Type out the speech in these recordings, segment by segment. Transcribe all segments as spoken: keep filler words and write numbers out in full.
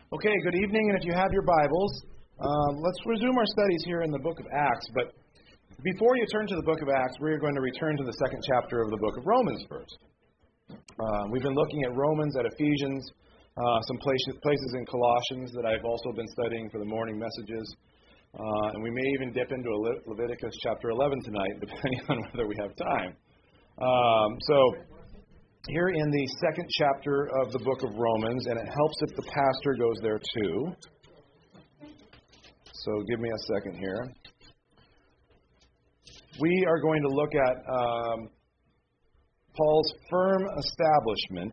Okay, good evening, and if you have your Bibles, um, let's resume our studies here in the book of Acts. But before you turn to the book of Acts, we're going to return to the second chapter of the book of Romans first. Uh, we've been looking at Romans, at Ephesians, uh, some places, places in Colossians that I've also been studying for the morning messages. Uh, and we may even dip into Le- Leviticus chapter eleven tonight, depending on whether we have time. Um, so... Here in the second chapter of the book of Romans, and it helps if the pastor goes there too. So give me a second here. We are going to look at um, Paul's firm establishment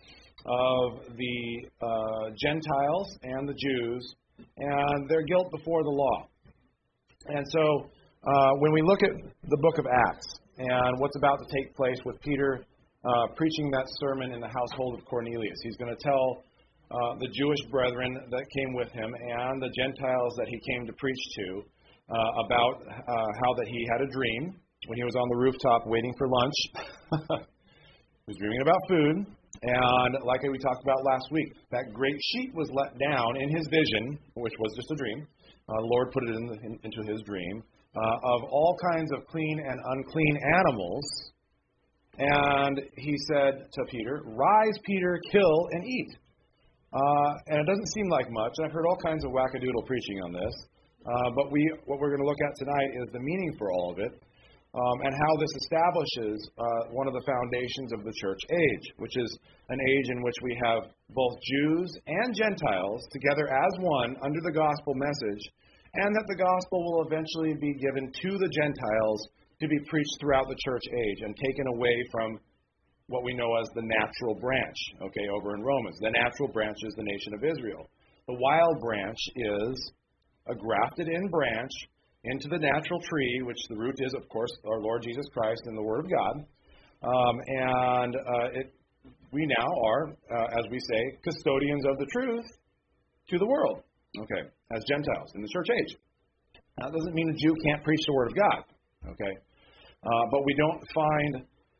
of the uh, Gentiles and the Jews and their guilt before the law. And so uh, when we look at the book of Acts and what's about to take place with Peter Uh, preaching that sermon in the household of Cornelius. He's going to tell uh, the Jewish brethren that came with him and the Gentiles that he came to preach to uh, about uh, how that he had a dream when he was on the rooftop waiting for lunch. He was dreaming about food, and like we talked about last week, that great sheet was let down in his vision, which was just a dream. Uh, the Lord put it in the, in, into his dream, uh, of all kinds of clean and unclean animals. And he said to Peter, "Rise, Peter, kill and eat." Uh, and it doesn't seem like much. And I've heard all kinds of wackadoodle preaching on this. Uh, but we, what we're going to look at tonight is the meaning for all of it, um, and how this establishes uh, one of the foundations of the church age, which is an age in which we have both Jews and Gentiles together as one under the gospel message, and that the gospel will eventually be given to the Gentiles to be preached throughout the church age and taken away from what we know as the natural branch, okay, over in Romans. The natural branch is the nation of Israel. The wild branch is a grafted-in branch into the natural tree, which the root is, of course, our Lord Jesus Christ and the Word of God. Um, and uh, it, we now are, uh, as we say, custodians of the truth to the world, okay, as Gentiles in the church age. That doesn't mean a Jew can't preach the Word of God. Okay, uh, but we don't find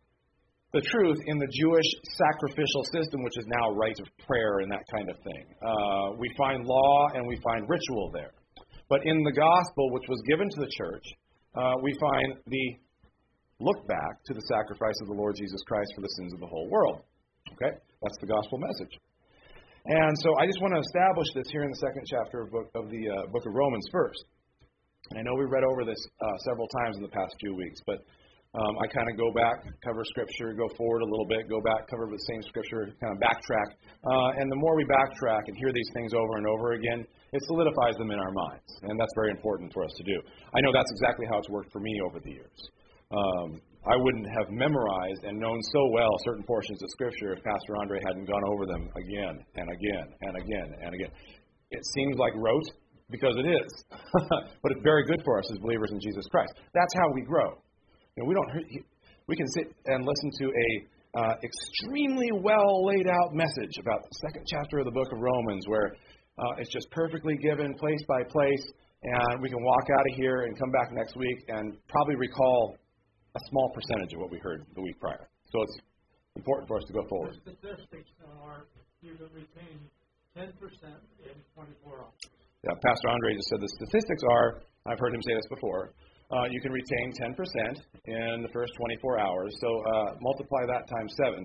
the truth in the Jewish sacrificial system, which is now rite of prayer and that kind of thing. Uh, we find law and we find ritual there. But in the gospel, which was given to the church, uh, we find the look back to the sacrifice of the Lord Jesus Christ for the sins of the whole world. Okay, that's the gospel message. And so I just want to establish this here in the second chapter of, book, of the uh, book of Romans first. And I know we read over this uh, several times in the past few weeks, but um, I kind of go back, cover Scripture, go forward a little bit, go back, cover the same Scripture, kind of backtrack. Uh, and the more we backtrack and hear these things over and over again, it solidifies them in our minds. And that's very important for us to do. I know that's exactly how it's worked for me over the years. Um, I wouldn't have memorized and known so well certain portions of Scripture if Pastor Andre hadn't gone over them again and again and again and again. It seems like rote, because it is. But it's very good for us as believers in Jesus Christ. That's how we grow. You know, we don't. We can sit and listen to a uh, extremely well laid out message about the second chapter of the book of Romans, where uh, it's just perfectly given place by place, and we can walk out of here and come back next week and probably recall a small percentage of what we heard the week prior. So it's important for us to go forward. The statistics are you can retain ten percent in twenty-four hours. Yeah, Pastor Andre just said the statistics are, I've heard him say this before, uh, you can retain ten percent in the first twenty-four hours. So uh, multiply that times seven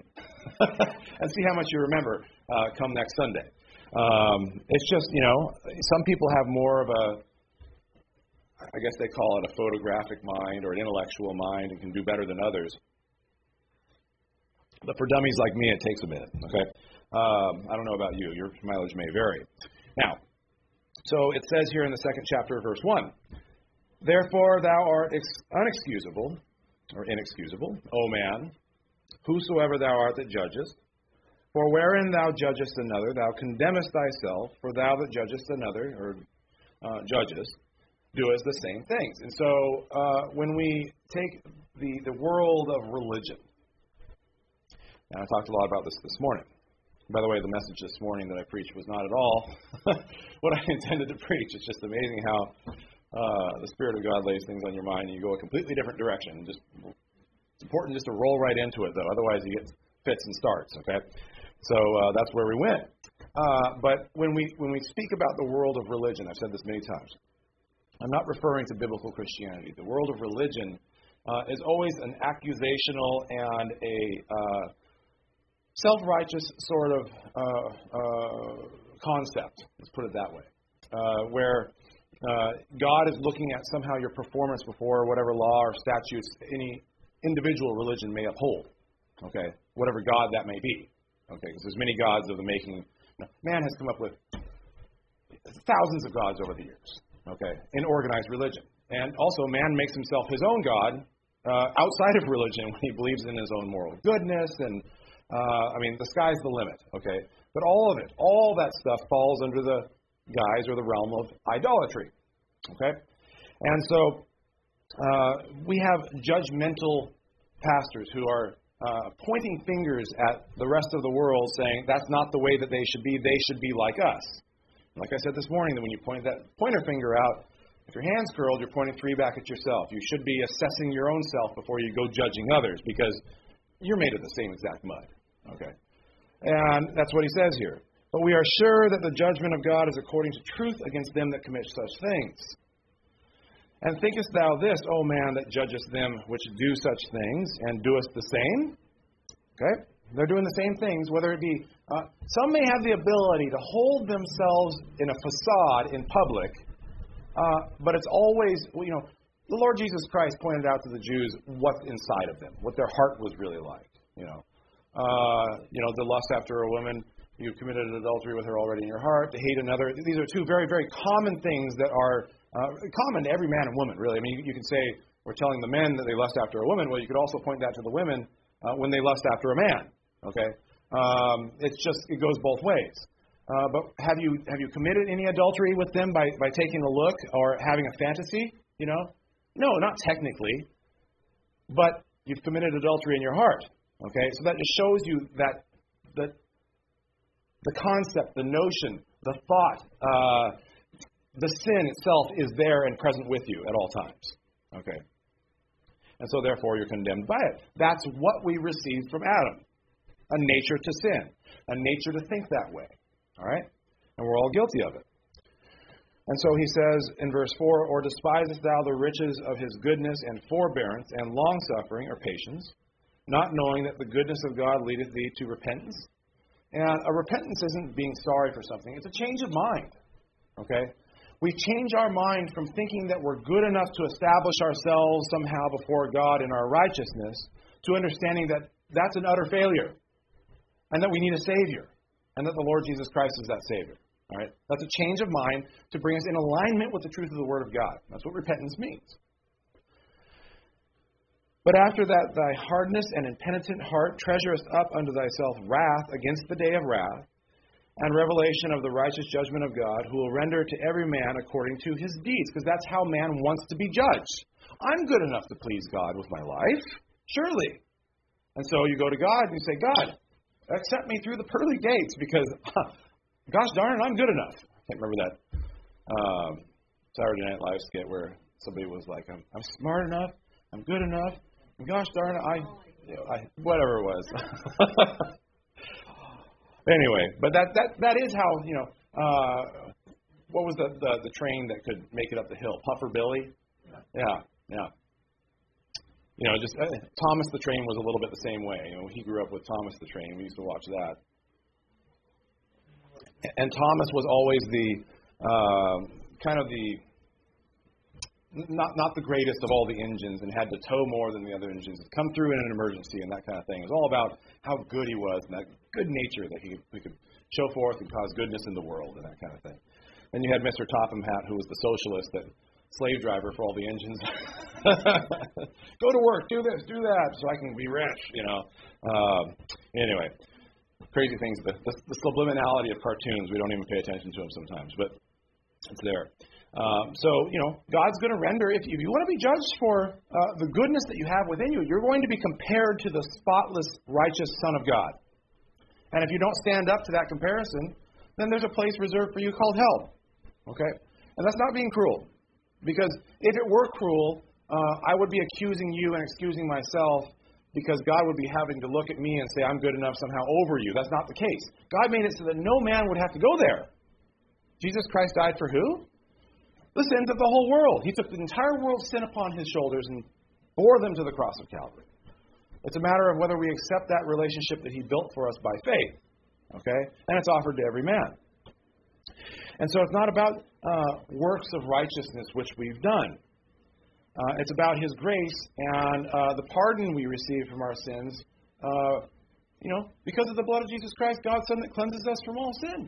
and see how much you remember uh, come next Sunday. Um, it's just, you know, some people have more of a, I guess they call it a photographic mind or an intellectual mind and can do better than others. But for dummies like me, it takes a minute, okay? Um, I don't know about you. Your mileage may vary. Now, so it says here in the second chapter, verse one, "Therefore thou art ex- unexcusable, or inexcusable, O man, whosoever thou art that judgest. For wherein thou judgest another, thou condemnest thyself, for thou that judgest another, or uh, judgest, doest the same things." And so uh, when we take the, the world of religion, and I talked a lot about this this morning. By the way, the message this morning that I preached was not at all what I intended to preach. It's just amazing how uh, the Spirit of God lays things on your mind and you go a completely different direction. Just It's important just to roll right into it, though. Otherwise, you get fits and starts, okay? So uh, that's where we went. Uh, but when we when we speak about the world of religion, I've said this many times, I'm not referring to biblical Christianity. The world of religion uh, is always an accusational and a uh, self-righteous sort of uh, uh, concept. Let's put it that way, uh, where uh, God is looking at somehow your performance before whatever law or statutes any individual religion may uphold. Okay, whatever God that may be. Okay, because there's many gods of the making. Man has come up with thousands of gods over the years, okay, in organized religion. And also, man makes himself his own God uh, outside of religion when he believes in his own moral goodness. And, uh, I mean, the sky's the limit, okay? But all of it, all that stuff falls under the guise or the realm of idolatry, okay? And so uh, we have judgmental pastors who are Uh, pointing fingers at the rest of the world, saying that's not the way that they should be. They should be like us. Like I said this morning, that when you point that pointer finger out, if your hand's curled, you're pointing three back at yourself. You should be assessing your own self before you go judging others, because you're made of the same exact mud. Okay, and that's what he says here. But we are sure that the judgment of God is according to truth against them that commit such things. And thinkest thou this, O man, that judgest them which do such things, and doest the same? Okay? They're doing the same things, whether it be... Uh, some may have the ability to hold themselves in a facade in public, uh, but it's always, you know, the Lord Jesus Christ pointed out to the Jews what's inside of them, what their heart was really like, you know. Uh, you know, the lust after a woman, you've committed adultery with her already in your heart, to hate another. These are two very, very common things that are... Uh, common to every man and woman, really. I mean, you, you can say we're telling the men that they lust after a woman. Well, you could also point that to the women uh, when they lust after a man. Okay, um, it's just it goes both ways. Uh, but have you have you committed any adultery with them by by taking a look or having a fantasy? You know, no, not technically, but you've committed adultery in your heart. Okay, so that just shows you that that the concept, the notion, the thought. Uh, The sin itself is there and present with you at all times. Okay? And so therefore you're condemned by it. That's what we received from Adam. A nature to sin. A nature to think that way. All right? And we're all guilty of it. And so he says in verse four, Or despisest thou the riches of his goodness and forbearance and longsuffering or patience, not knowing that the goodness of God leadeth thee to repentance? And a repentance isn't being sorry for something. It's a change of mind. Okay? We change our mind from thinking that we're good enough to establish ourselves somehow before God in our righteousness to understanding that that's an utter failure and that we need a Savior and that the Lord Jesus Christ is that Savior. All right? That's a change of mind to bring us in alignment with the truth of the Word of God. That's what repentance means. But after that, thy hardness and impenitent heart treasurest up unto thyself wrath against the day of wrath, and revelation of the righteous judgment of God, who will render to every man according to his deeds. Because that's how man wants to be judged. I'm good enough to please God with my life, surely. And so you go to God and you say, God, accept me through the pearly gates, because, gosh darn it, I'm good enough. I can't remember that um, Saturday Night Live skit where somebody was like, I'm, I'm smart enough, I'm good enough, and gosh darn it, I, you know, I whatever it was. Anyway, but that, that that is how, you know, uh, what was the, the, the train that could make it up the hill? Puffer Billy? Yeah, yeah. You know, just uh, Thomas the Train was a little bit the same way. You know, he grew up with Thomas the Train. We used to watch that. And Thomas was always the, uh, kind of the, not not the greatest of all the engines, and had to tow more than the other engines, come through in an emergency and that kind of thing. It was all about how good he was and that good nature that he, he could show forth and cause goodness in the world and that kind of thing. Then you had Mister Topham Hatt, who was the socialist, that slave driver for all the engines. Go to work, do this, do that, so I can be rich, you know. Um, anyway, crazy things. The, the, the subliminality of cartoons, we don't even pay attention to them sometimes, but it's there. Um, so, you know, God's going to render, if you, if you want to be judged for uh, the goodness that you have within you, you're going to be compared to the spotless, righteous Son of God. And if you don't stand up to that comparison, then there's a place reserved for you called hell. Okay? And that's not being cruel. Because if it were cruel, uh, I would be accusing you and excusing myself because God would be having to look at me and say, I'm good enough somehow over you. That's not the case. God made it so that no man would have to go there. Jesus Christ died for who? The sins of the whole world. He took the entire world's sin upon his shoulders and bore them to the cross of Calvary. It's a matter of whether we accept that relationship that he built for us by faith. Okay? And it's offered to every man. And so it's not about uh, works of righteousness which we've done. Uh, it's about his grace and uh, the pardon we receive from our sins. Uh, you know, because of the blood of Jesus Christ, God's Son that cleanses us from all sin.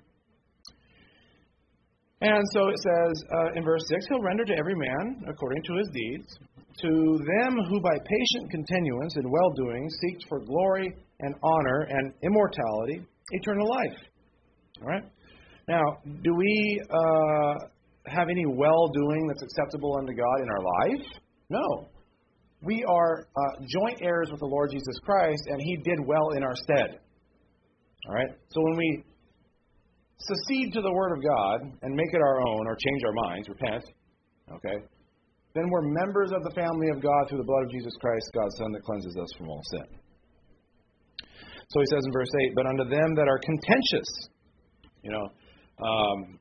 And so it says uh, in verse six, he'll render to every man according to his deeds. To them who by patient continuance in well-doing seek for glory and honor and immortality, eternal life. All right? Now, do we uh, have any well-doing that's acceptable unto God in our life? No. We are uh, joint heirs with the Lord Jesus Christ, and he did well in our stead. All right? So when we secede to the Word of God and make it our own or change our minds, repent, okay, then we're members of the family of God through the blood of Jesus Christ, God's Son, that cleanses us from all sin. So he says in verse eight, but unto them that are contentious, you know, um,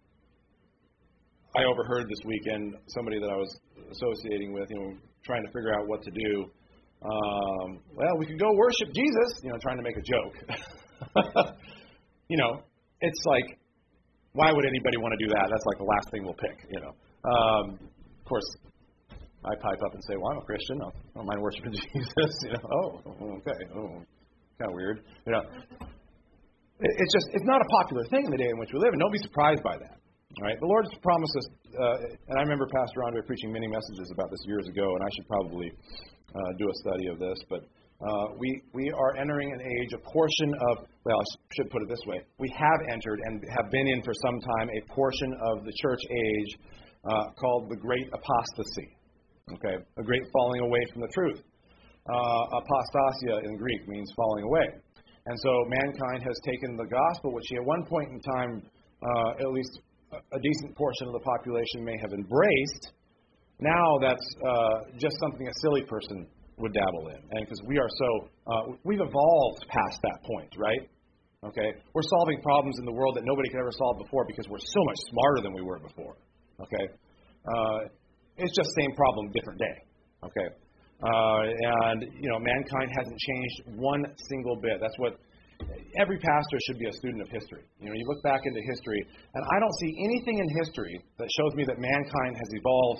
I overheard this weekend somebody that I was associating with, you know, trying to figure out what to do. Um, well, we could go worship Jesus, you know, trying to make a joke. You know, it's like, why would anybody want to do that? That's like the last thing we'll pick, you know. Um, of course, I pipe up and say, well, I'm a Christian. I don't mind worshiping Jesus. You know, oh, okay. Oh, kind of weird. You know, it's just, it's not a popular thing in the day in which we live, and don't be surprised by that. All right? The Lord's promised us, uh, and I remember Pastor Andre preaching many messages about this years ago, and I should probably uh, do a study of this, but uh, we, we are entering an age, a portion of, well, I should put it this way, we have entered and have been in for some time a portion of the church age uh, called the Great Apostasy. Okay, a great falling away from the truth. Uh, apostasia in Greek means falling away. And so mankind has taken the gospel, which at one point in time, uh, at least a decent portion of the population may have embraced. Now that's uh, just something a silly person would dabble in. And because we are so, uh, we've evolved past that point, right? Okay, we're solving problems in the world that nobody could ever solve before because we're so much smarter than we were before. Okay. Uh, It's just same problem, different day, okay? Uh, and, you know, mankind hasn't changed one single bit. That's what every pastor should be a student of history. You know, you look back into history, and I don't see anything in history that shows me that mankind has evolved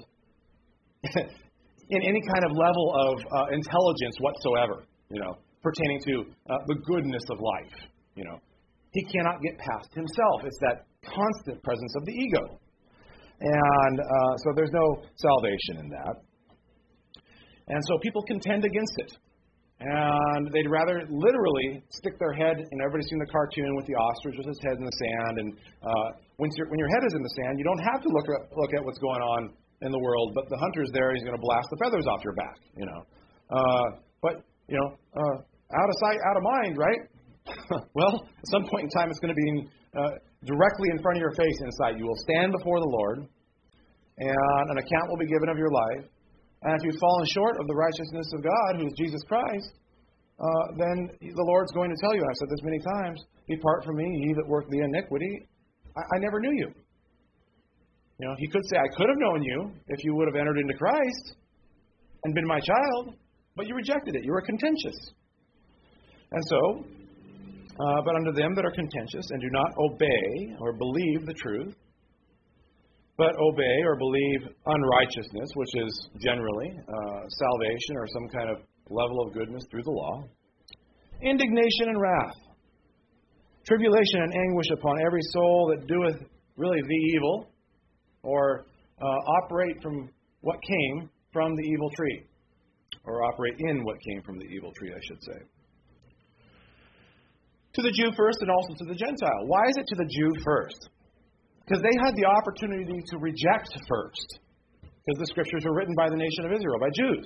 in any kind of level of uh, intelligence whatsoever, you know, pertaining to uh, the goodness of life, you know. He cannot get past himself. It's that constant presence of the ego. And uh, so there's no salvation in that. And so people contend against it. And they'd rather literally stick their head, and everybody's seen the cartoon with the ostrich with his head in the sand. And uh, when, your, when your head is in the sand, you don't have to look at, look at what's going on in the world. But the hunter's there, he's going to blast the feathers off your back, you know. Uh, but, you know, uh, out of sight, out of mind, right? Well, at some point in time, it's going to be in, uh, directly in front of your face inside. You will stand before the Lord, and an account will be given of your life. And if you've fallen short of the righteousness of God, who is Jesus Christ, uh, then the Lord's going to tell you, and I've said this many times, depart from me, ye that work the iniquity. I, I never knew you. You know, he could say, I could have known you if you would have entered into Christ and been my child, but you rejected it. You were contentious. And so, Uh, but unto them that are contentious and do not obey or believe the truth, but obey or believe unrighteousness, which is generally uh, salvation or some kind of level of goodness through the law, indignation and wrath, tribulation and anguish upon every soul that doeth really the evil, or uh, operate from what came from the evil tree, or operate in what came from the evil tree, I should say. To the Jew first and also to the Gentile. Why is it to the Jew first? Because they had the opportunity to reject first. Because the Scriptures were written by the nation of Israel, by Jews.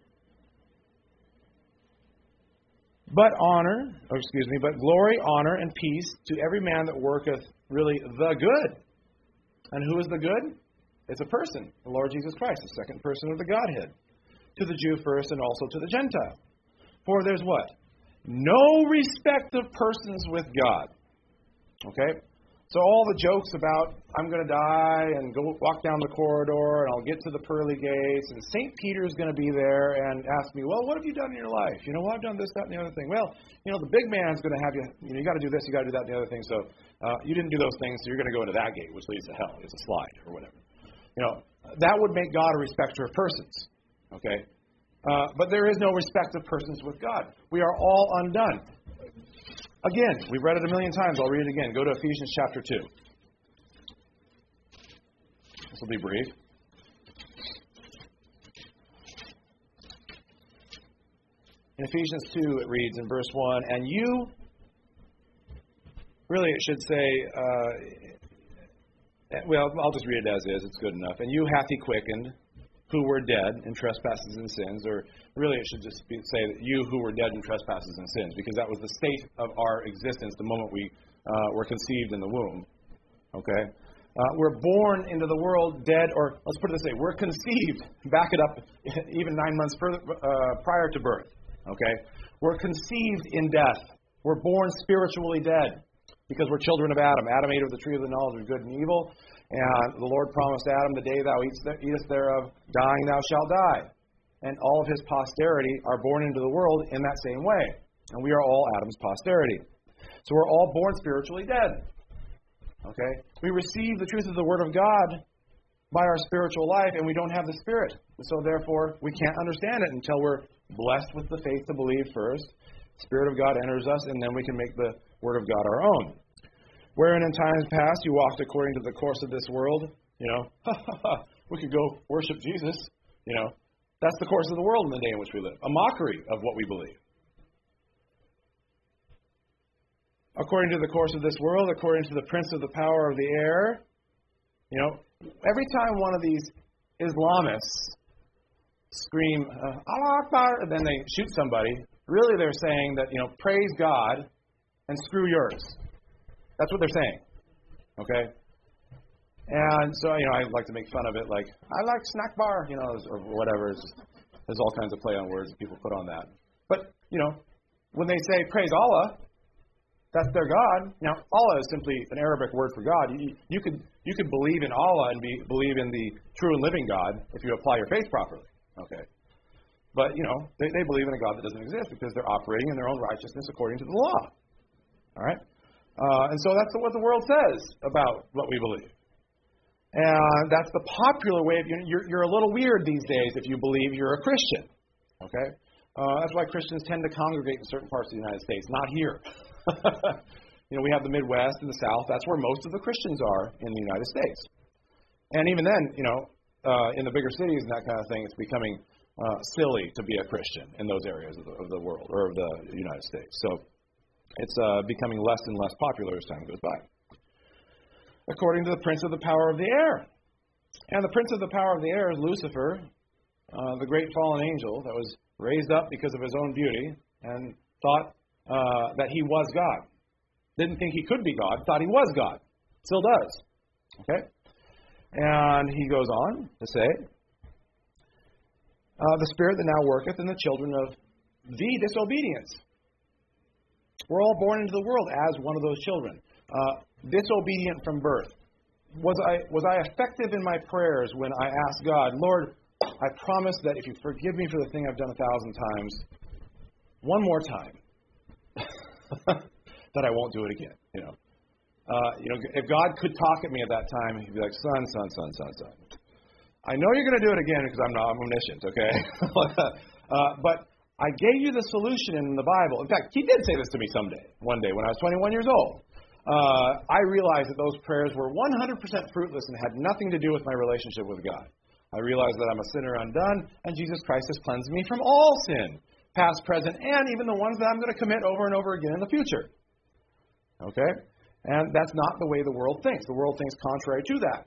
But honor, or excuse me, but glory, honor, and peace to every man that worketh really the good. And who is the good? It's a person, the Lord Jesus Christ, the second person of the Godhead. To the Jew first and also to the Gentile. For there's what? No respect of persons with God. Okay? So all the jokes about I'm going to die and go walk down the corridor and I'll get to the pearly gates and Saint Peter's going to be there and ask me, well, what have you done in your life? You know, well, I've done this, that, and the other thing. Well, you know, the big man's going to have you, you know, you got to do this, you got to do that, and the other thing. So uh, you didn't do those things, so you're going to go into that gate, which leads to hell. It's a slide or whatever. You know, that would make God a respecter of persons. Okay? Uh, but there is no respect of persons with God. We are all undone. Again, we've read it a million times. I'll read it again. Go to Ephesians chapter two. This will be brief. In Ephesians two, it reads in verse one, and you, really it should say, uh, well, I'll just read it as is. It's good enough. And you hath he quickened, who were dead in trespasses and sins, or really it should just be, say that you who were dead in trespasses and sins, because that was the state of our existence the moment we uh, were conceived in the womb. Okay? Uh, we're born into the world dead, or let's put it this way, we're conceived, back it up even nine months further, uh, prior to birth. Okay? We're conceived in death. We're born spiritually dead, because we're children of Adam. Adam ate of the tree of the knowledge of good and evil. And the Lord promised Adam, the day thou eatest thereof, dying thou shalt die. And all of his posterity are born into the world in that same way. And we are all Adam's posterity. So we're all born spiritually dead. Okay? We receive the truth of the Word of God by our spiritual life, and we don't have the Spirit. So therefore, we can't understand it until we're blessed with the faith to believe first. The Spirit of God enters us, and then we can make the Word of God our own. Wherein in times past you walked according to the course of this world, you know, we could go worship Jesus, you know. That's the course of the world in the day in which we live. A mockery of what we believe. According to the course of this world, according to the prince of the power of the air, you know, every time one of these Islamists scream, uh, Allah Akbar, and then they shoot somebody, really they're saying that, you know, praise God and screw yours. That's what they're saying, okay? And so, you know, I like to make fun of it, like, I like snack bar, you know, or whatever. It's just, there's all kinds of play on words that people put on that. But, you know, when they say praise Allah, that's their God. Now, Allah is simply an Arabic word for God. You, you could you could believe in Allah and be, believe in the true and living God if you apply your faith properly, okay? But, you know, they, they believe in a God that doesn't exist because they're operating in their own righteousness according to the law, all right? Uh, and so that's what the world says about what we believe. And that's the popular way of, you know, you're, you're a little weird these days if you believe you're a Christian. Okay? Uh, that's why Christians tend to congregate in certain parts of the United States, not here. You know, we have the Midwest and the South. That's where most of the Christians are in the United States. And even then, you know, uh, in the bigger cities and that kind of thing, it's becoming uh, silly to be a Christian in those areas of the, of the world, or of the United States. So it's uh, becoming less and less popular as time goes by. According to the prince of the power of the air. And the prince of the power of the air is Lucifer, uh, the great fallen angel that was raised up because of his own beauty and thought uh, that he was God. Didn't think he could be God, thought he was God. Still does. Okay? And he goes on to say, uh, the spirit that now worketh in the children of the disobedience. We're all born into the world as one of those children. Uh, disobedient from birth. Was I was I effective in my prayers when I asked God, Lord, I promise that if you forgive me for the thing I've done a thousand times, one more time, that I won't do it again. You know, uh, you know, if God could talk at me at that time, He'd be like, son, son, son, son, son. I know you're going to do it again because I'm not I'm omniscient, okay? uh, but I gave you the solution in the Bible. In fact, He did say this to me someday, one day when I was twenty-one years old. Uh, I realized that those prayers were one hundred percent fruitless and had nothing to do with my relationship with God. I realized that I'm a sinner undone, and Jesus Christ has cleansed me from all sin, past, present, and even the ones that I'm going to commit over and over again in the future. Okay? And that's not the way the world thinks. The world thinks contrary to that.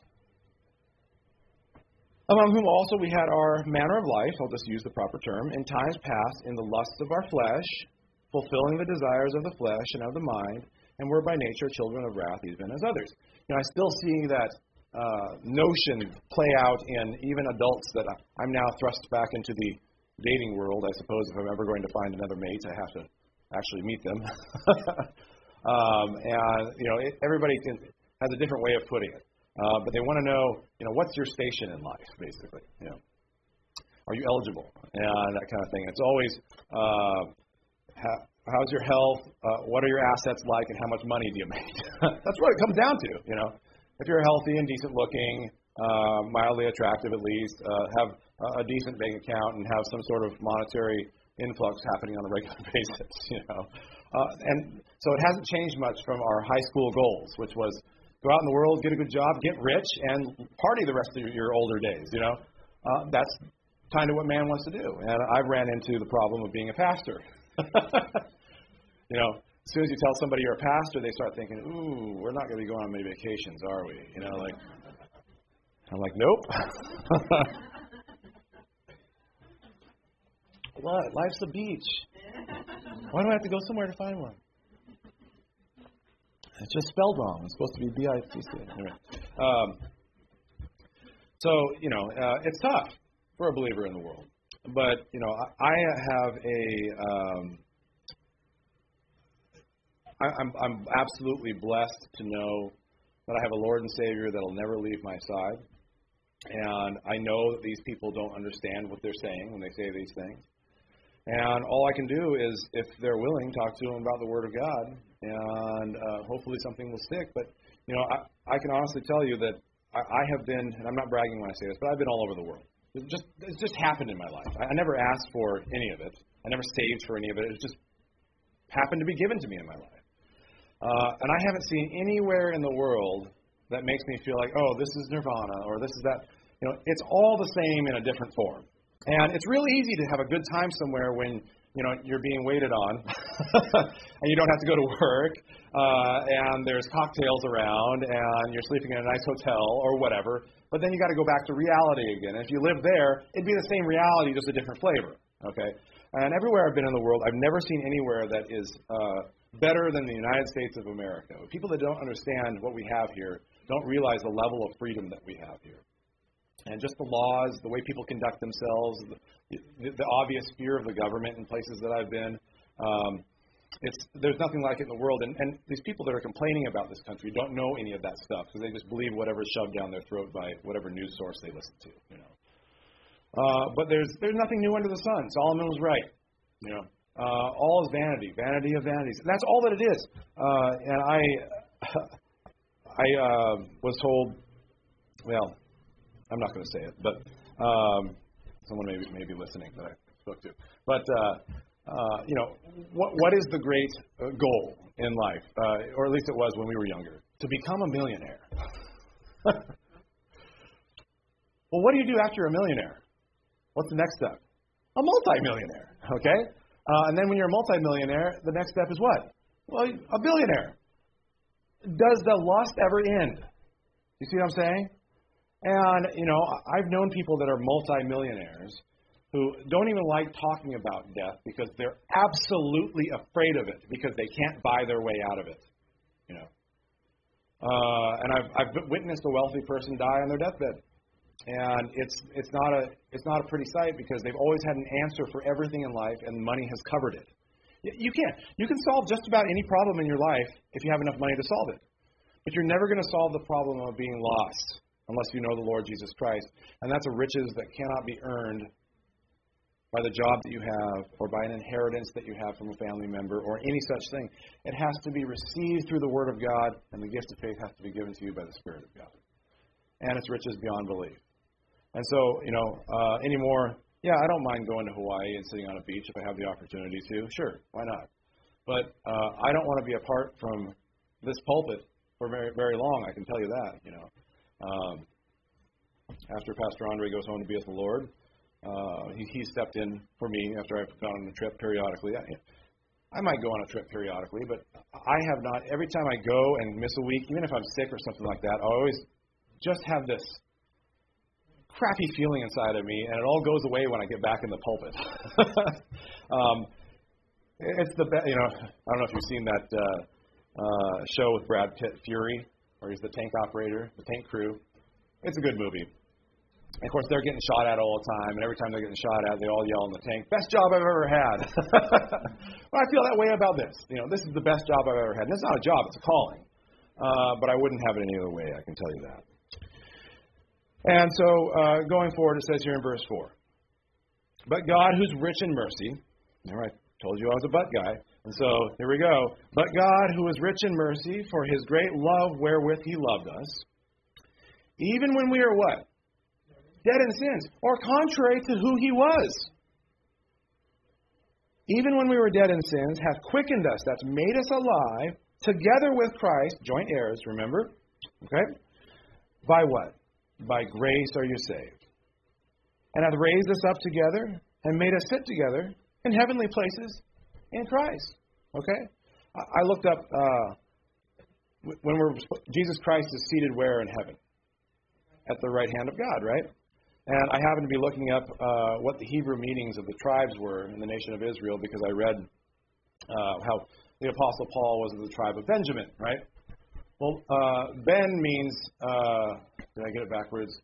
Among whom also we had our manner of life, I'll just use the proper term, in times past in the lusts of our flesh, fulfilling the desires of the flesh and of the mind, and were by nature children of wrath, even as others. You know, I still see that uh, notion play out in even adults that I'm now thrust back into the dating world, I suppose if I'm ever going to find another mate, I have to actually meet them. um, and, you know, it, everybody can, has a different way of putting it. Uh, but they want to know, you know, what's your station in life, basically. You know, are you eligible? And that kind of thing. It's always, uh, how, how's your health? Uh, what are your assets like, and how much money do you make? That's what it comes down to, you know. If you're healthy and decent looking, uh, mildly attractive at least, uh, have a decent bank account, and have some sort of monetary influx happening on a regular basis, you know. Uh, and so it hasn't changed much from our high school goals, which was go out in the world, get a good job, get rich, and party the rest of your, your older days, you know. Uh, that's kind of what man wants to do. And I've ran into the problem of being a pastor. You know, as soon as you tell somebody you're a pastor, they start thinking, ooh, we're not going to be going on many vacations, are we? You know, like, I'm like, nope. What? Life's the beach. Why do I have to go somewhere to find one? It's just spelled wrong. It's supposed to be B I T C. Anyway. Um, so, you know, uh, it's tough for a believer in the world. But, you know, I, I have a, um, I, I'm, I'm absolutely blessed to know that I have a Lord and Savior that will never leave my side. And I know that these people don't understand what they're saying when they say these things. And all I can do is, if they're willing, talk to them about the Word of God, and uh, hopefully something will stick. But, you know, I, I can honestly tell you that I, I have been, and I'm not bragging when I say this, but I've been all over the world. It just, it's just happened in my life. I, I never asked for any of it. I never saved for any of it. It just happened to be given to me in my life. Uh, and I haven't seen anywhere in the world that makes me feel like, oh, this is nirvana, or this is that. You know, it's all the same in a different form. And it's really easy to have a good time somewhere when, you know, you're being waited on and you don't have to go to work, uh, and there's cocktails around, and you're sleeping in a nice hotel or whatever. But then you got to go back to reality again. And if you live there, it'd be the same reality, just a different flavor. Okay? And everywhere I've been in the world, I've never seen anywhere that is uh, better than the United States of America. People that don't understand what we have here don't realize the level of freedom that we have here. And just the laws, the way people conduct themselves, the, the, the obvious fear of the government in places that I've been. Um, it's there's nothing like it in the world. And, and these people that are complaining about this country don't know any of that stuff, because they just believe whatever's shoved down their throat by whatever news source they listen to. You know. Uh, but there's there's nothing new under the sun. Solomon was right. You know, uh, all is vanity, vanity of vanities. And that's all that it is. Uh, and I I uh, was told, well. I'm not going to say it, but um, someone may be, may be listening that I spoke to. But, uh, uh, you know, what what is the great uh, goal in life, uh, or at least it was when we were younger, to become a millionaire? Well, what do you do after you're a millionaire? What's the next step? A multimillionaire, okay? Uh, and then when you're a multimillionaire, the next step is what? Well, a billionaire. Does the lust ever end? You see what I'm saying? And, you know, I've known people that are multimillionaires who don't even like talking about death because they're absolutely afraid of it, because they can't buy their way out of it, you know. Uh, and I've, I've witnessed a wealthy person die on their deathbed. And it's it's not a it's not a pretty sight, because they've always had an answer for everything in life, and money has covered it. You can. You can solve just about any problem in your life if you have enough money to solve it. But you're never going to solve the problem of being lost unless you know the Lord Jesus Christ. And that's a riches that cannot be earned by the job that you have, or by an inheritance that you have from a family member, or any such thing. It has to be received through the Word of God, and the gift of faith has to be given to you by the Spirit of God. And it's riches beyond belief. And so, you know, uh, anymore, yeah, I don't mind going to Hawaii and sitting on a beach if I have the opportunity to. Sure, why not? But uh, I don't want to be apart from this pulpit for very, very long, I can tell you that, you know. Um, after Pastor Andre goes home to be with the Lord, uh, he, he stepped in for me after I've gone on a trip periodically. I, I might go on a trip periodically, but I have not. Every time I go and miss a week, even if I'm sick or something like that, I always just have this crappy feeling inside of me, and it all goes away when I get back in the pulpit. um, it's the best, you know. I don't know if you've seen that uh, uh, show with Brad Pitt, Fury, where he's the tank operator, the tank crew. It's a good movie. And of course, they're getting shot at all the time, and every time they're getting shot at, they all yell in the tank, "Best job I've ever had." Well, I feel that way about this. You know, this is the best job I've ever had. And it's not a job, it's a calling. Uh, but I wouldn't have it any other way, I can tell you that. And so, uh, going forward, it says here in verse four, "But God, who's rich in mercy," all right, told you I was a but guy, and so here we go. "But God, who is rich in mercy, for his great love wherewith he loved us, even when we are" what? "Dead in sins," or contrary to who he was. "Even when we were dead in sins, hath quickened us," that's made us alive, "together with Christ," joint heirs, remember? Okay? "By what? By grace are you saved. And hath raised us up together, and made us sit together in heavenly places in Christ." Okay? I looked up, uh, when we're, Jesus Christ is seated where in heaven? At the right hand of God, right? And I happened to be looking up uh, what the Hebrew meanings of the tribes were in the nation of Israel, because I read uh, how the Apostle Paul was of the tribe of Benjamin, right? Well, uh, Ben means, uh, did I get it backwards?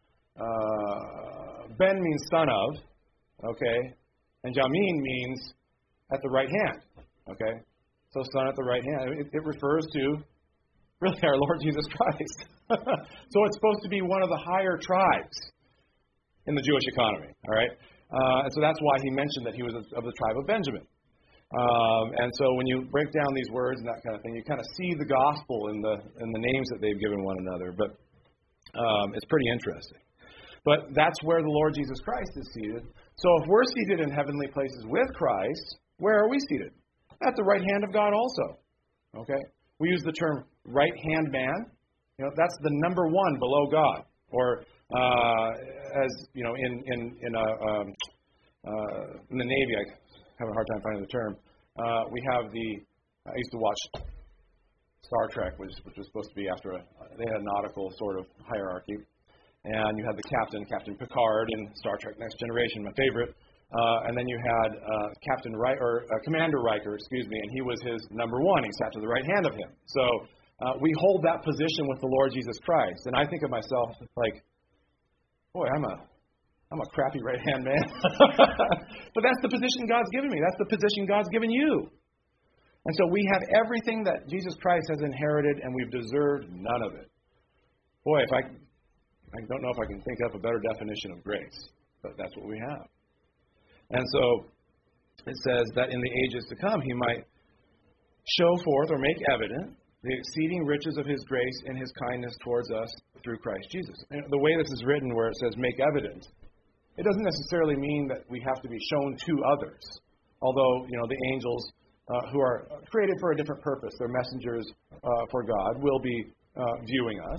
Uh, ben means son of, okay? And Jamin means at the right hand, okay? So son at the right hand. It, it refers to, really, our Lord Jesus Christ. So it's supposed to be one of the higher tribes in the Jewish economy, all right? Uh, and so that's why he mentioned that he was of the tribe of Benjamin. Um, and so when you break down these words and that kind of thing, you kind of see the gospel in the in the names that they've given one another. But um, it's pretty interesting. But that's where the Lord Jesus Christ is seated. So if we're seated in heavenly places with Christ, where are we seated? At the right hand of God also. Okay? We use the term right-hand man. You know, that's the number one below God. Or uh, as, you know, in, in, in, a, um, uh, in the Navy, I have a hard time finding the term. Uh, we have the, I used to watch Star Trek, which, which was supposed to be after a, they had a nautical sort of hierarchy. And you had the captain, Captain Picard in Star Trek Next Generation, my favorite. Uh, and then you had uh, Captain Riker, or uh, Commander Riker, excuse me, and he was his number one. He sat to the right hand of him. So uh, we hold that position with the Lord Jesus Christ. And I think of myself like, boy, I'm a I'm a crappy right-hand man. But that's the position God's given me. That's the position God's given you. And so we have everything that Jesus Christ has inherited, and we've deserved none of it. Boy, if I, I don't know if I can think up a better definition of grace, but that's what we have. And so it says that in the ages to come, he might show forth or make evident the exceeding riches of his grace and his kindness towards us through Christ Jesus. And the way this is written, where it says make evident, it doesn't necessarily mean that we have to be shown to others. Although, you know, the angels uh, who are created for a different purpose, they're messengers uh, for God, will be uh, viewing us.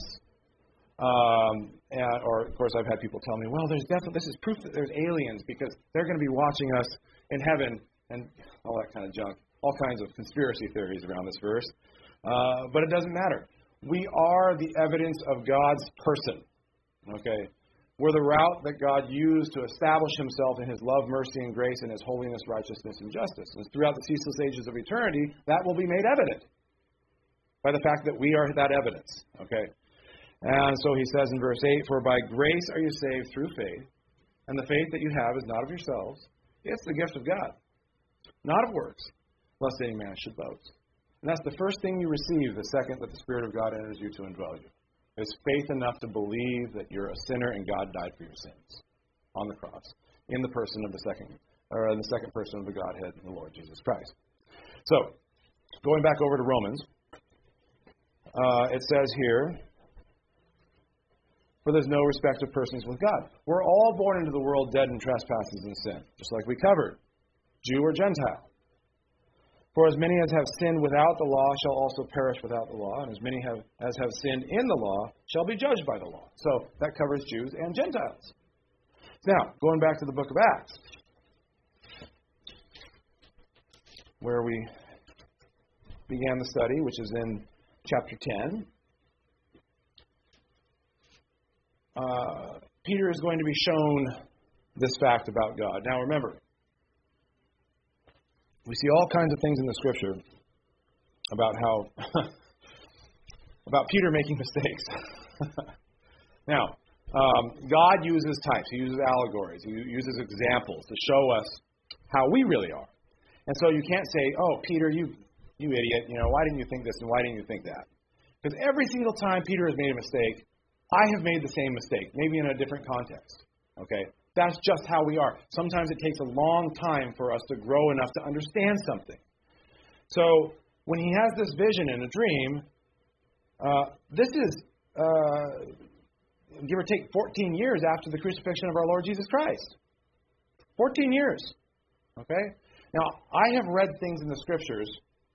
Um, and, or, of course, I've had people tell me, well, there's definitely, this is proof that there's aliens because they're going to be watching us in heaven and all that kind of junk. All kinds of conspiracy theories around this verse. Uh, but it doesn't matter. We are the evidence of God's person. Okay? We're the route that God used to establish himself in his love, mercy, and grace, and his holiness, righteousness, and justice. And throughout the ceaseless ages of eternity, that will be made evident by the fact that we are that evidence. Okay? And so he says in verse eight, for by grace are you saved through faith, and the faith that you have is not of yourselves. It's the gift of God, not of works, lest any man should boast. And that's the first thing you receive the second that the Spirit of God enters you to indwell you. Is faith enough to believe that you're a sinner and God died for your sins on the cross in the person of the second, or the second person of the Godhead, the Lord Jesus Christ. So, going back over to Romans, uh, it says here, for there's no respect of persons with God. We're all born into the world dead in trespasses and sin, just like we covered, Jew or Gentile. For as many as have sinned without the law shall also perish without the law, and as many have, as have sinned in the law shall be judged by the law. So that covers Jews and Gentiles. Now, going back to the book of Acts, where we began the study, which is in chapter ten, uh, Peter is going to be shown this fact about God. Now remember, we see all kinds of things in the Scripture about how, about Peter making mistakes. Now, Um, God uses types. He uses allegories. He uses examples to show us how we really are. And so you can't say, oh, Peter, you you idiot, you know, why didn't you think this and why didn't you think that? Because every single time Peter has made a mistake, I have made the same mistake, maybe in a different context. Okay? That's just how we are. Sometimes it takes a long time for us to grow enough to understand something. So when he has this vision in a dream, uh, this is, uh, give or take, fourteen years after the crucifixion of our Lord Jesus Christ. fourteen years. Okay? Now, I have read things in the Scriptures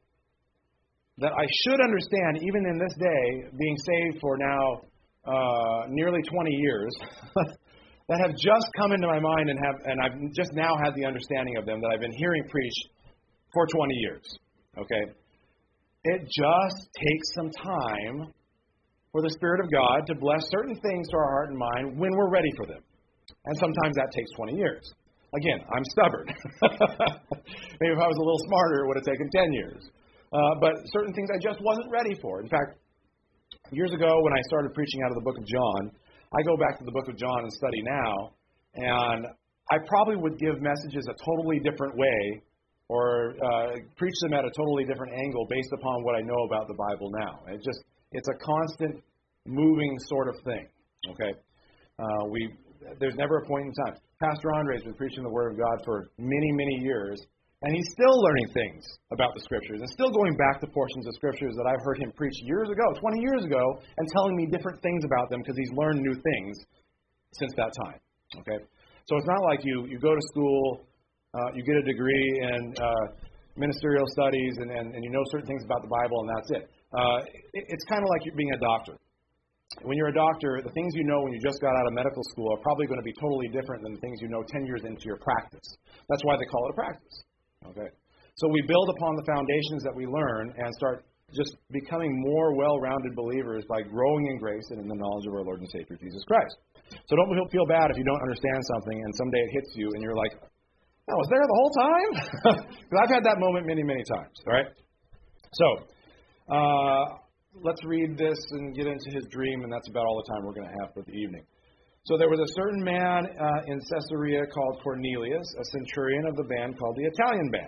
that I should understand, even in this day, being saved for now uh, nearly twenty years, that have just come into my mind and have, and I've just now had the understanding of them that I've been hearing preached for twenty years. Okay, it just takes some time for the Spirit of God to bless certain things to our heart and mind when we're ready for them, and sometimes that takes twenty years. Again, I'm stubborn. Maybe if I was a little smarter, it would have taken ten years. Uh, but certain things I just wasn't ready for. In fact, years ago when I started preaching out of the book of John, I go back to the book of John and study now, and I probably would give messages a totally different way or uh, preach them at a totally different angle based upon what I know about the Bible now. It just it's a constant moving sort of thing. Okay, uh, we there's never a point in time. Pastor Andre has been preaching the Word of God for many, many years. And he's still learning things about the Scriptures and still going back to portions of Scriptures that I've heard him preach years ago, twenty years ago, and telling me different things about them because he's learned new things since that time. Okay? So it's not like you, you go to school, uh, you get a degree in uh, ministerial studies, and, and, and you know certain things about the Bible, and that's it. Uh, it it's kind of like you're being a doctor. When you're a doctor, the things you know when you just got out of medical school are probably going to be totally different than the things you know ten years into your practice. That's why they call it a practice. Okay, so we build upon the foundations that we learn and start just becoming more well-rounded believers by growing in grace and in the knowledge of our Lord and Savior Jesus Christ. So don't feel bad if you don't understand something and someday it hits you and you're like, I was there the whole time? Because I've had that moment many, many times. All right? So uh, let's read this and get into his dream, and that's about all the time we're going to have for the evening. So there was a certain man uh, in Caesarea called Cornelius, a centurion of the band called the Italian band.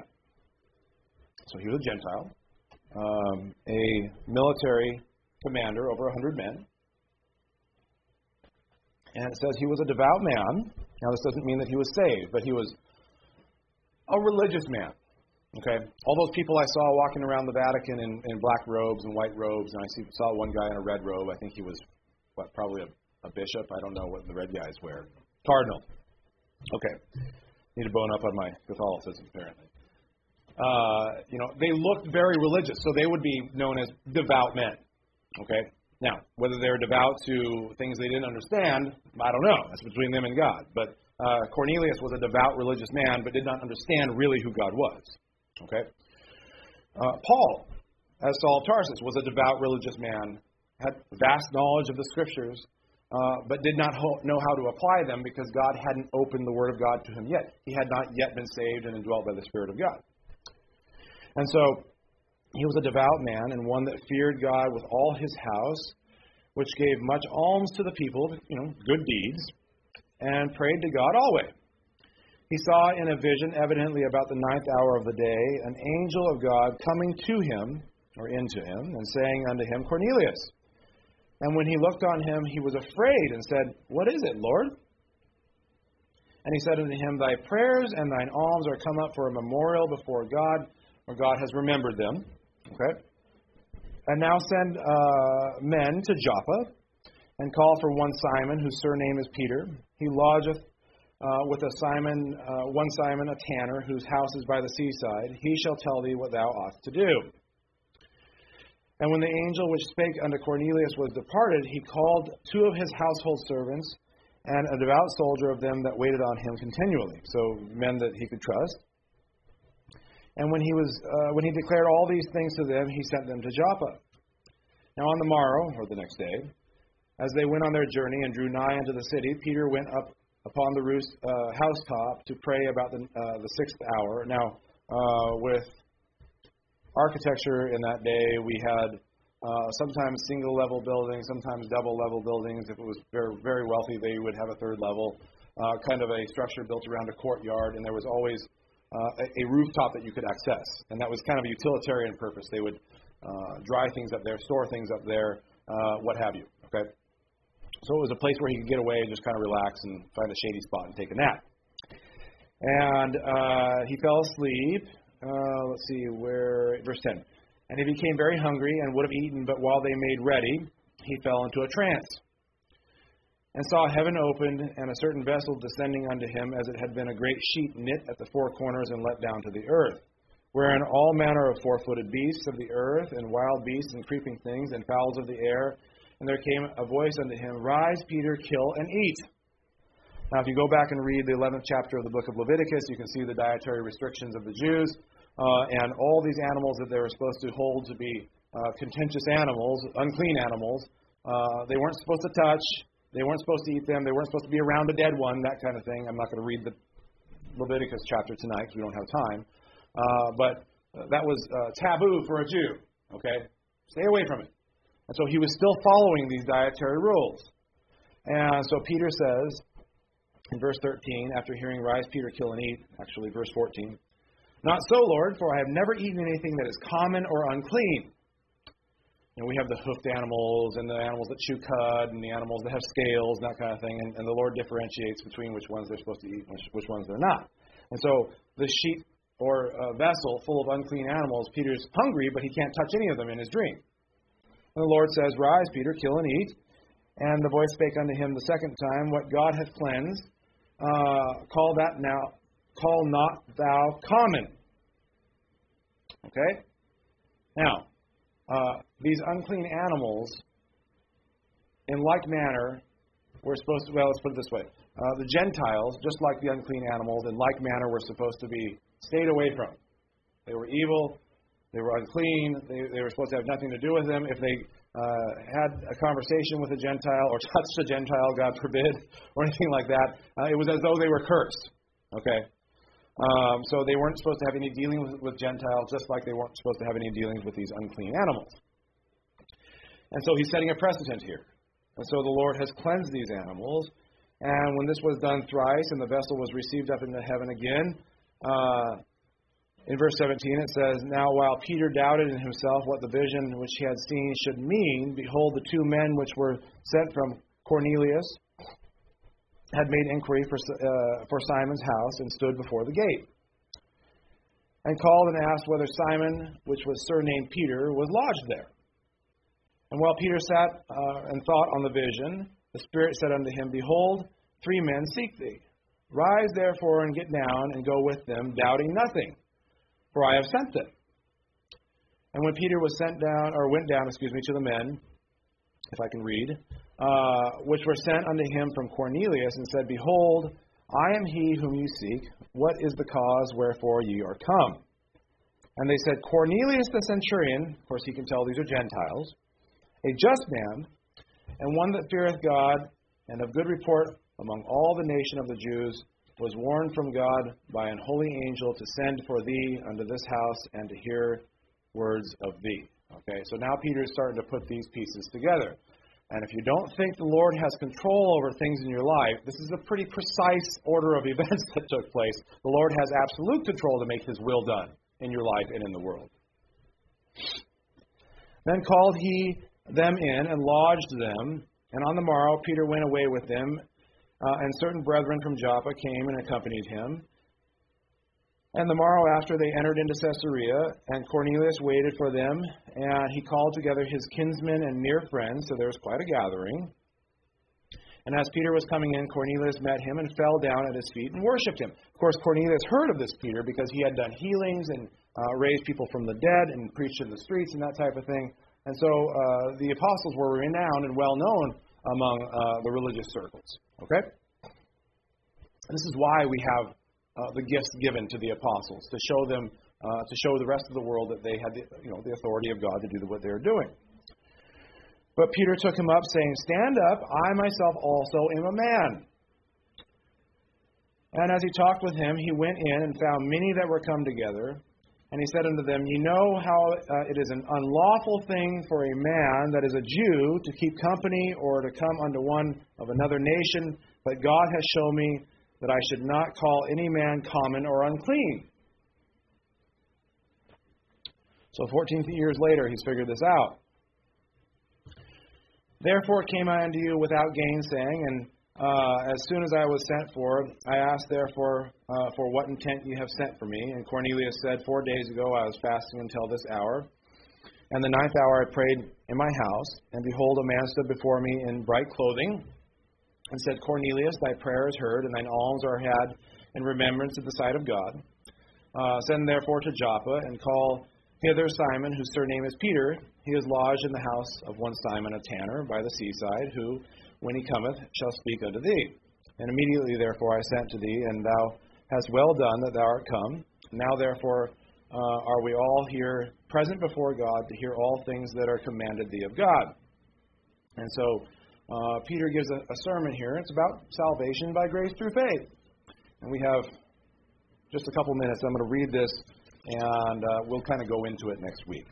So he was a Gentile, um, a military commander, over a hundred men. And it says he was a devout man. Now this doesn't mean that he was saved, but he was a religious man. Okay, all those people I saw walking around the Vatican in, in black robes and white robes, and I see, saw one guy in a red robe. I think he was, what, probably a A bishop. I don't know what the red guys wear. Cardinal. Okay. Need to bone up on my Catholicism, apparently. Uh, you know, they looked very religious, so they would be known as devout men. Okay? Now, whether they're devout to things they didn't understand, I don't know. That's between them and God. But uh, Cornelius was a devout religious man, but did not understand really who God was. Okay? Uh, Paul, as Saul of Tarsus, was a devout religious man, had vast knowledge of the Scriptures, Uh, but did not ho- know how to apply them because God hadn't opened the Word of God to him yet. He had not yet been saved and indwelt by the Spirit of God. And so he was a devout man and one that feared God with all his house, which gave much alms to the people, you know, good deeds, and prayed to God always. He saw in a vision, evidently about the ninth hour of the day, an angel of God coming to him, or into him, and saying unto him, Cornelius. And when he looked on him, he was afraid and said, What is it, Lord? And he said unto him, Thy prayers and thine alms are come up for a memorial before God, for God has remembered them. Okay? And now send uh, men to Joppa, and call for one Simon, whose surname is Peter. He lodgeth uh, with a Simon, uh, one Simon, a tanner, whose house is by the seaside. He shall tell thee what thou ought to do. And when the angel which spake unto Cornelius was departed, he called two of his household servants and a devout soldier of them that waited on him continually. So men that he could trust. And when he was uh, when he declared all these things to them, he sent them to Joppa. Now on the morrow, or the next day, as they went on their journey and drew nigh unto the city, Peter went up upon the roof, uh, housetop to pray about the uh, the sixth hour. Now uh, with architecture in that day, we had uh, sometimes single-level buildings, sometimes double-level buildings. If it was very, very wealthy, they would have a third level, uh, kind of a structure built around a courtyard, and there was always uh, a, a rooftop that you could access. And that was kind of a utilitarian purpose. They would uh, dry things up there, store things up there, uh, what have you. Okay, so it was a place where he could get away and just kind of relax and find a shady spot and take a nap. And uh, he fell asleep. Uh, let's see, where, verse ten. And he became very hungry and would have eaten, but while they made ready, he fell into a trance. And saw heaven opened, and a certain vessel descending unto him, as it had been a great sheet knit at the four corners and let down to the earth, wherein all manner of four-footed beasts of the earth, and wild beasts, and creeping things, and fowls of the air. And there came a voice unto him, Rise, Peter, kill and eat. Now, if you go back and read the eleventh chapter of the book of Leviticus, you can see the dietary restrictions of the Jews, uh, and all these animals that they were supposed to hold to be uh, contentious animals, unclean animals. Uh, they weren't supposed to touch. They weren't supposed to eat them. They weren't supposed to be around a dead one, that kind of thing. I'm not going to read the Leviticus chapter tonight because we don't have time. Uh, but that was uh, taboo for a Jew. Okay? Stay away from it. And so he was still following these dietary rules. And so Peter says, in verse thirteen, after hearing Rise, Peter, kill and eat, actually verse fourteen, Not so, Lord, for I have never eaten anything that is common or unclean. You know, we have the hoofed animals and the animals that chew cud and the animals that have scales and that kind of thing, and, and the Lord differentiates between which ones they're supposed to eat and which, which ones they're not. And so the sheep or uh, vessel full of unclean animals, Peter's hungry, but he can't touch any of them in his dream. And the Lord says, Rise, Peter, kill and eat. And the voice spake unto him the second time, What God hath cleansed, uh, call that now, call not thou common. Okay? Now, uh, these unclean animals, in like manner, were supposed to, well, let's put it this way. Uh, the Gentiles, just like the unclean animals, in like manner were supposed to be stayed away from. They were evil. They were unclean. They, they were supposed to have nothing to do with them. If they uh, had a conversation with a Gentile or touched a Gentile, God forbid, or anything like that, uh, it was as though they were cursed. Okay? Um, so they weren't supposed to have any dealings with, with Gentiles, just like they weren't supposed to have any dealings with these unclean animals. And so he's setting a precedent here. And so the Lord has cleansed these animals. And when this was done thrice, and the vessel was received up into heaven again, uh, in verse seventeen it says, Now while Peter doubted in himself what the vision which he had seen should mean, behold, the two men which were sent from Cornelius had made inquiry for, uh, for Simon's house, and stood before the gate, and called and asked whether Simon, which was surnamed Peter, was lodged there. And while Peter sat uh, and thought on the vision, the Spirit said unto him, Behold, three men seek thee. Rise therefore and get down and go with them, doubting nothing, for I have sent them. And when Peter was sent down, or went down, excuse me, to the men, if I can read, uh, which were sent unto him from Cornelius, and said, Behold, I am he whom you seek. What is the cause wherefore ye are come? And they said, Cornelius the centurion, of course he can tell these are Gentiles, a just man, and one that feareth God, and of good report among all the nation of the Jews, was warned from God by an holy angel to send for thee unto this house, and to hear words of thee. Okay, so now Peter is starting to put these pieces together. And if you don't think the Lord has control over things in your life, this is a pretty precise order of events that took place. The Lord has absolute control to make his will done in your life and in the world. Then called he them in and lodged them, and on the morrow Peter went away with them, uh, and certain brethren from Joppa came and accompanied him. And the morrow after they entered into Caesarea, and Cornelius waited for them, and he called together his kinsmen and near friends, so there was quite a gathering. And as Peter was coming in, Cornelius met him and fell down at his feet and worshipped him. Of course, Cornelius heard of this Peter because he had done healings and uh, raised people from the dead and preached in the streets and that type of thing. And so uh, the apostles were renowned and well known among uh, the religious circles. Okay? And this is why we have Uh, the gifts given to the apostles, to show them, uh, to show the rest of the world that they had the, you know, the authority of God to do what they were doing. But Peter took him up, saying, Stand up, I myself also am a man. And as he talked with him, he went in and found many that were come together. And he said unto them, Ye know how uh, it is an unlawful thing for a man that is a Jew to keep company or to come unto one of another nation, but God has shown me that I should not call any man common or unclean. So fourteen years later, he's figured this out. Therefore came I unto you without gainsaying, and uh, as soon as I was sent for, I asked therefore uh, for what intent you have sent for me. And Cornelius said, Four days ago I was fasting until this hour. And the ninth hour I prayed in my house, and behold, a man stood before me in bright clothing, and said, Cornelius, thy prayer is heard, and thine alms are had in remembrance of the sight of God. Uh, send therefore to Joppa, and call hither Simon, whose surname is Peter. He is lodged in the house of one Simon, a tanner, by the seaside, who, when he cometh, shall speak unto thee. And immediately therefore I sent to thee, and thou hast well done that thou art come. Now therefore uh, are we all here present before God to hear all things that are commanded thee of God. And so uh, Peter gives a, a sermon here. It's about salvation by grace through faith. And we have just a couple minutes. I'm going to read this, and uh, we'll kind of go into it next week.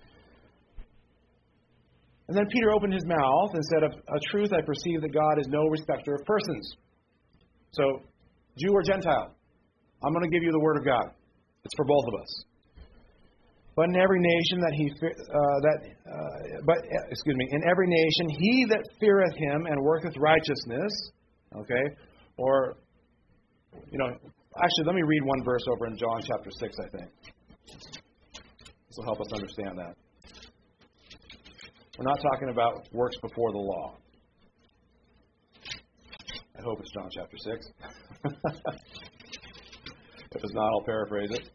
And then Peter opened his mouth and said, Of a truth I perceive that God is no respecter of persons. So, Jew or Gentile, I'm going to give you the word of God. It's for both of us. But in every nation that he uh, that uh, but excuse me, in every nation he that feareth him and worketh righteousness, okay, or you know, actually let me read one verse over in John chapter six, I think. This will help us understand that. We're not talking about works before the law. I hope it's John chapter six. If it's not, I'll paraphrase it.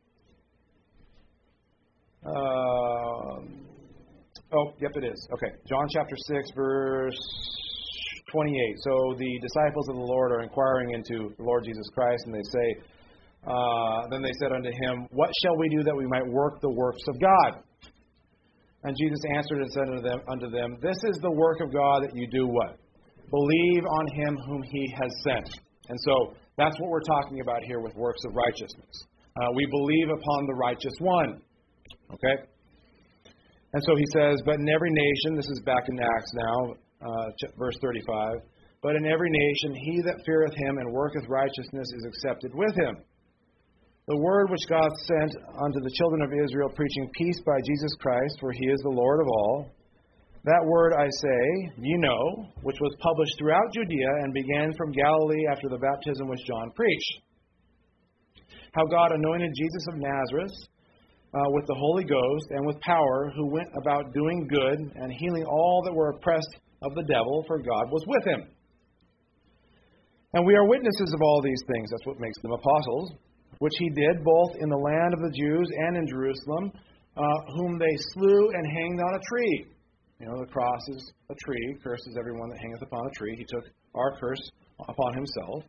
Um, oh, yep, it is. Okay, John chapter six, verse twenty-eight. So the disciples of the Lord are inquiring into the Lord Jesus Christ, and they say, uh, then they said unto him, What shall we do that we might work the works of God? And Jesus answered and said unto them, unto them, This is the work of God, that you do what? Believe on him whom he has sent. And so that's what we're talking about here with works of righteousness. Uh, we believe upon the righteous one. Okay? And so he says, But in every nation, this is back in Acts now, uh, verse thirty-five, But in every nation he that feareth him and worketh righteousness is accepted with him. The word which God sent unto the children of Israel, preaching peace by Jesus Christ, for he is the Lord of all. That word, I say, ye know, which was published throughout Judea and began from Galilee after the baptism which John preached. How God anointed Jesus of Nazareth uh, with the Holy Ghost and with power, who went about doing good and healing all that were oppressed of the devil, for God was with him. And we are witnesses of all these things. That's what makes them apostles. Which he did both in the land of the Jews and in Jerusalem, uh, whom they slew and hanged on a tree. You know, the cross is a tree, curses everyone that hangeth upon a tree. He took our curse upon himself.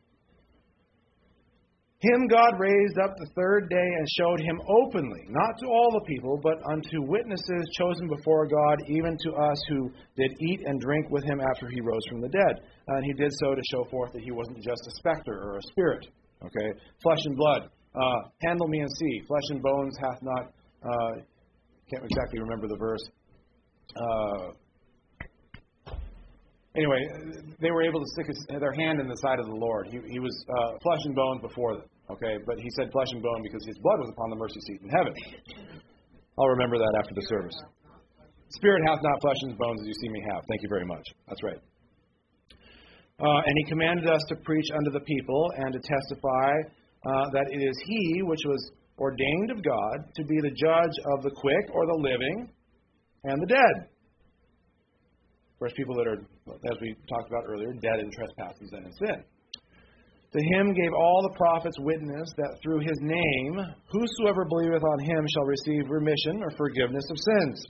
Him God raised up the third day and showed him openly, not to all the people, but unto witnesses chosen before God, even to us who did eat and drink with him after he rose from the dead. And he did so to show forth that he wasn't just a specter or a spirit. Okay, flesh and blood. Uh, handle me and see. Flesh and bones hath not. Uh, can't exactly remember the verse. Uh, anyway, they were able to stick his, their hand in the side of the Lord. He, he was uh, flesh and bones before them. Okay, but he said flesh and bone because his blood was upon the mercy seat in heaven. I'll remember that after the service. Spirit hath not flesh and bones as you see me have. Thank you very much. That's right. Uh, and he commanded us to preach unto the people and to testify uh, that it is he which was ordained of God to be the judge of the quick or the living and the dead. Of course, people that are, as we talked about earlier, dead in trespasses and in sin. To him gave all the prophets witness that through his name, whosoever believeth on him shall receive remission or forgiveness of sins.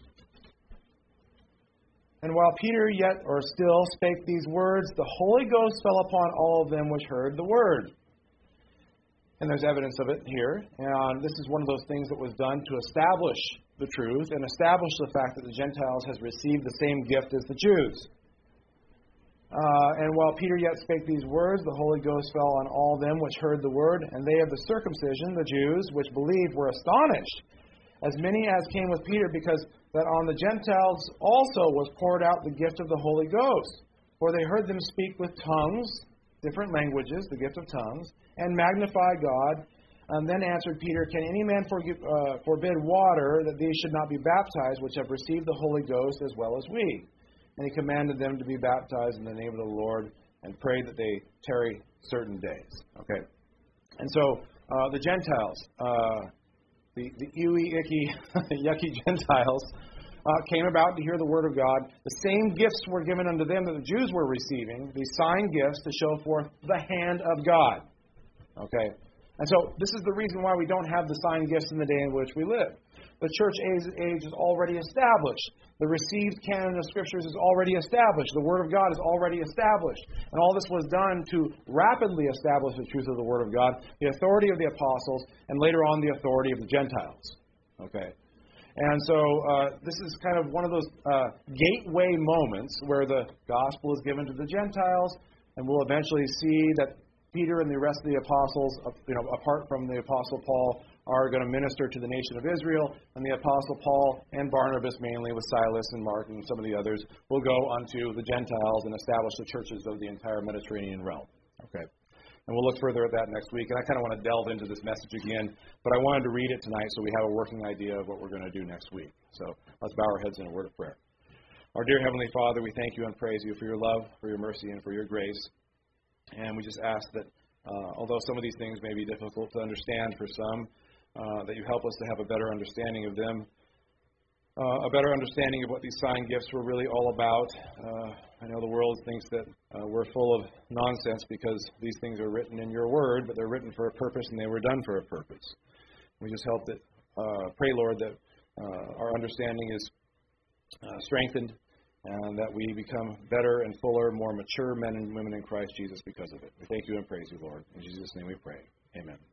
And while Peter yet or still spake these words, the Holy Ghost fell upon all of them which heard the word. And there's evidence of it here. And this is one of those things that was done to establish the truth and establish the fact that the Gentiles has received the same gift as the Jews. Uh, and while Peter yet spake these words, the Holy Ghost fell on all them which heard the word, and they of the circumcision, the Jews, which believed, were astonished, as many as came with Peter, because that on the Gentiles also was poured out the gift of the Holy Ghost. For they heard them speak with tongues, different languages, the gift of tongues, and magnify God. And then answered Peter, Can any man forgive, uh, forbid water, that these should not be baptized, which have received the Holy Ghost as well as we? And he commanded them to be baptized in the name of the Lord, and prayed that they tarry certain days. Okay. And so uh, the Gentiles, uh, the, the ewy, icky, yucky Gentiles, uh, came about to hear the word of God. The same gifts were given unto them that the Jews were receiving, these sign gifts to show forth the hand of God. Okay. And so this is the reason why we don't have the sign gifts in the day in which we live. The church age, age is already established. The received canon of Scriptures is already established. The Word of God is already established. And all this was done to rapidly establish the truth of the Word of God, the authority of the apostles, and later on the authority of the Gentiles. Okay. And so uh, this is kind of one of those uh, gateway moments where the gospel is given to the Gentiles, and we'll eventually see that Peter and the rest of the apostles, you know, apart from the Apostle Paul, are going to minister to the nation of Israel, and the Apostle Paul and Barnabas, mainly with Silas and Mark and some of the others, will go unto the Gentiles and establish the churches of the entire Mediterranean realm. Okay. And we'll look further at that next week. And I kind of want to delve into this message again, but I wanted to read it tonight so we have a working idea of what we're going to do next week. So let's bow our heads in a word of prayer. Our dear Heavenly Father, we thank you and praise you for your love, for your mercy, and for your grace. And we just ask that, uh, although some of these things may be difficult to understand for some, Uh, that you help us to have a better understanding of them, uh, a better understanding of what these sign gifts were really all about. Uh, I know the world thinks that uh, we're full of nonsense because these things are written in your word, but they're written for a purpose and they were done for a purpose. We just help that, uh, pray, Lord, that uh, our understanding is uh, strengthened and that we become better and fuller, more mature men and women in Christ Jesus because of it. We thank you and praise you, Lord. In Jesus' name we pray. Amen.